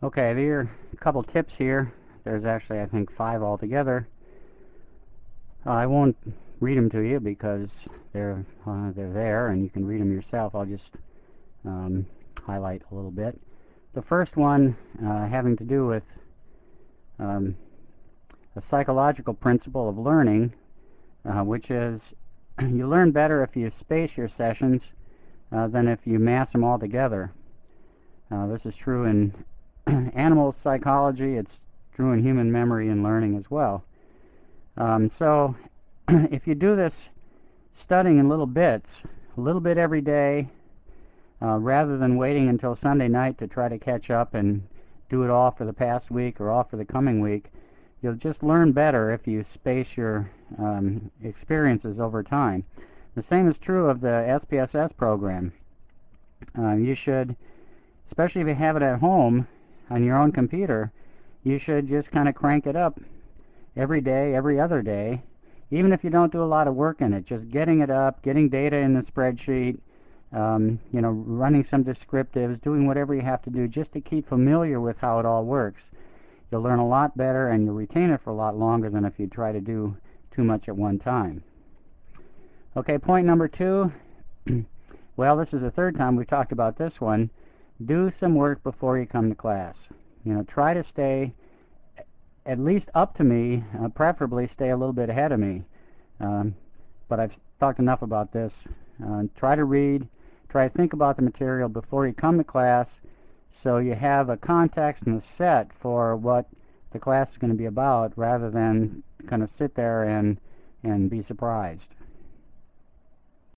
Okay, there are a couple tips here. There's actually, I think, 5 altogether. I won't read them to you because they're there and you can read them yourself. I'll just highlight a little bit. The first one having to do with a psychological principle of learning, which is you learn better if you space your sessions than if you mass them all together. This is true in animal psychology. It's true in human memory and learning as well. So if you do this studying in little bits, a little bit every day, rather than waiting until Sunday night to try to catch up and do it all for the past week or all for the coming week, you'll just learn better if you space your experiences over time. The same is true of the SPSS program. You should, especially if you have it at home on your own computer, you should just kind of crank it up every day, every other day, even if you don't do a lot of work in it. Just getting it up, getting data in the spreadsheet, running some descriptives, doing whatever you have to do just to keep familiar with how it all works. You'll learn a lot better and you'll retain it for a lot longer than if you try to do too much at one time. Okay, point number 2. Well, this is the third time we've talked about this one. Do some work before you come to class. Try to stay at least up to me, preferably stay a little bit ahead of me. But I've talked enough about this. Try to read, try to think about the material before you come to class so you have a context and a set for what the class is going to be about rather than kind of sit there and be surprised.